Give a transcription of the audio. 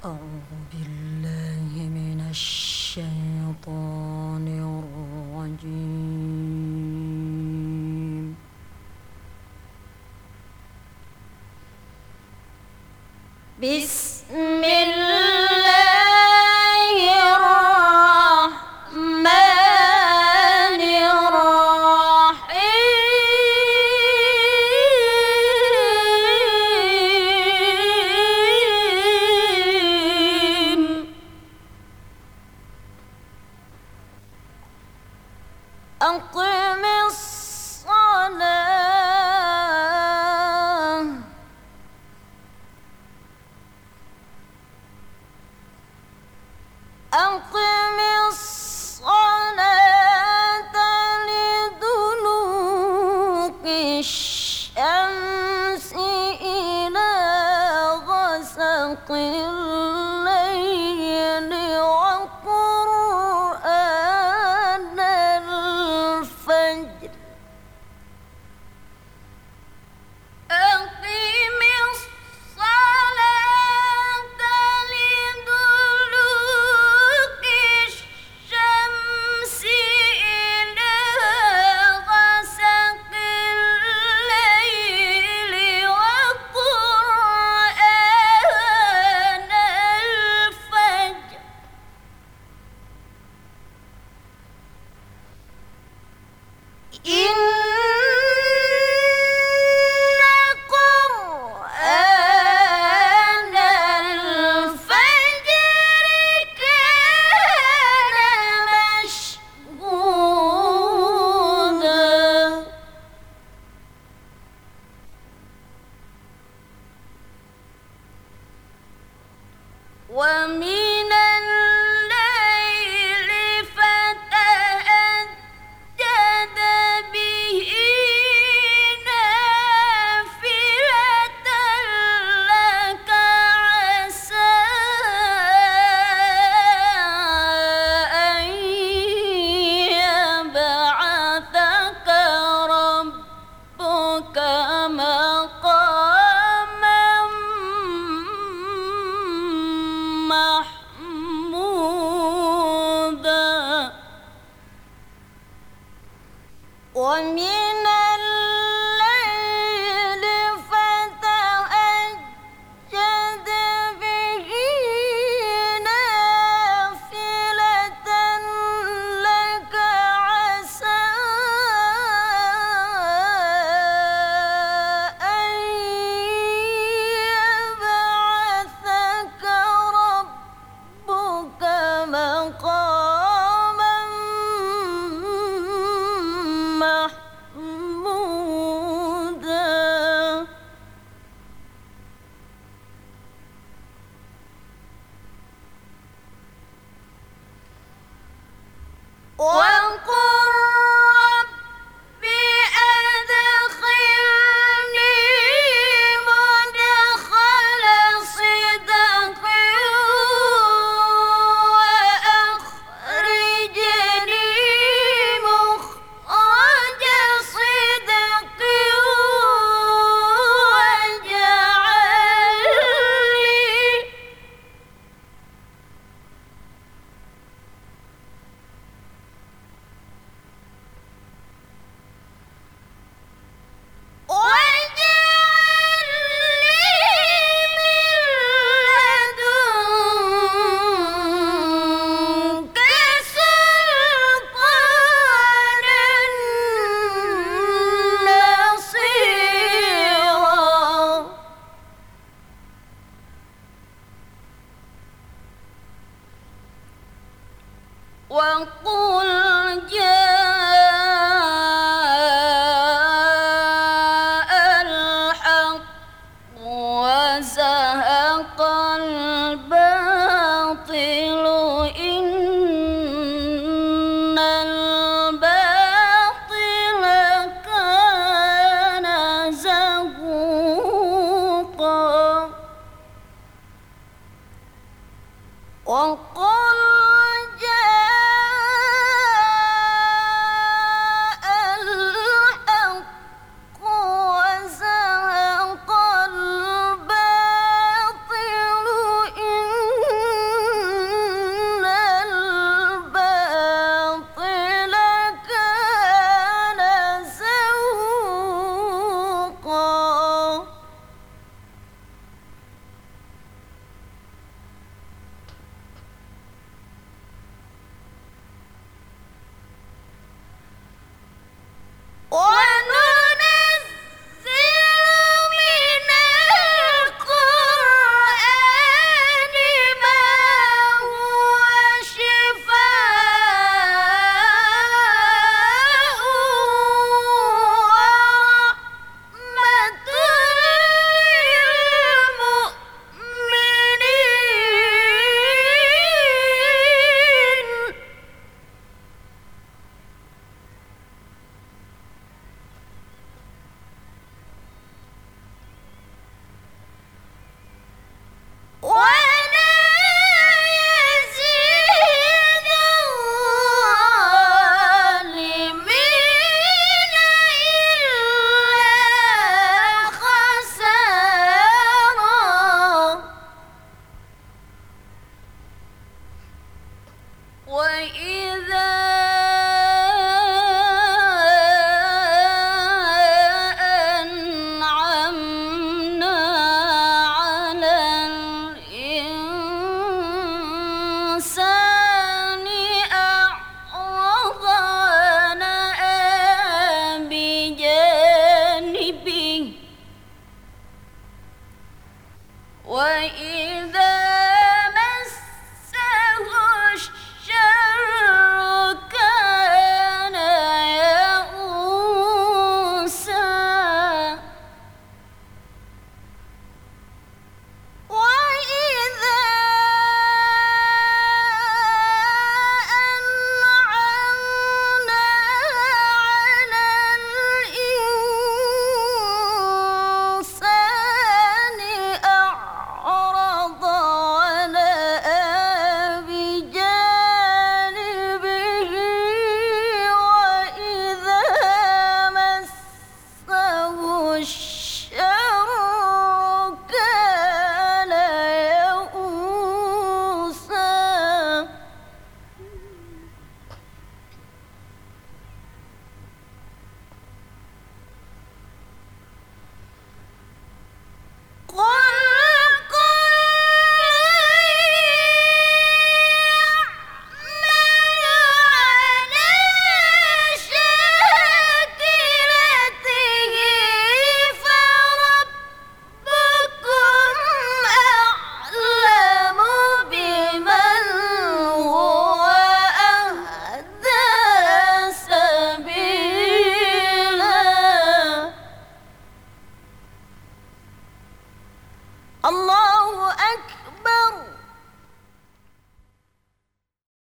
أعوذ بالله من الشيطان الرجيم. بسم الله الرحمن الرحيم. أقم الصلاة أقم الصلاة لدلوك الشمس إلى غسق الليل وقرآن الفجر. أقم الصلاة لدلوك الشمس إلى غسق الليل وقرآن الفجر. إن قرآن الفجر كان مشهودا. ومن الليل فتهجد به نافلة لك عسى أن يبعثك ربك مقاما محمودا. ومن الليل فتهجد به نافلة لك عسى أن يبعثك ربك مقاما محمودا. وقل رب أدخلني مدخل صدق وأخرجني مخرج صدق واجعل لي من لدنك سلطانا نصيرا. وقل جاء الحق وزهق الباطل إن الباطل كان زهوقا. وقل جاء الحق وزهق الباطل إن وإذا مسه الشر كان يئوسا وإذا أنعمنا على الإنسان أعرض ونأى بجانبه وإذا مسه الشر كان يئوسا قل كل يعمل على شاكلته فربكم أعلم بمن هو أهدى سبيلا الله أكبر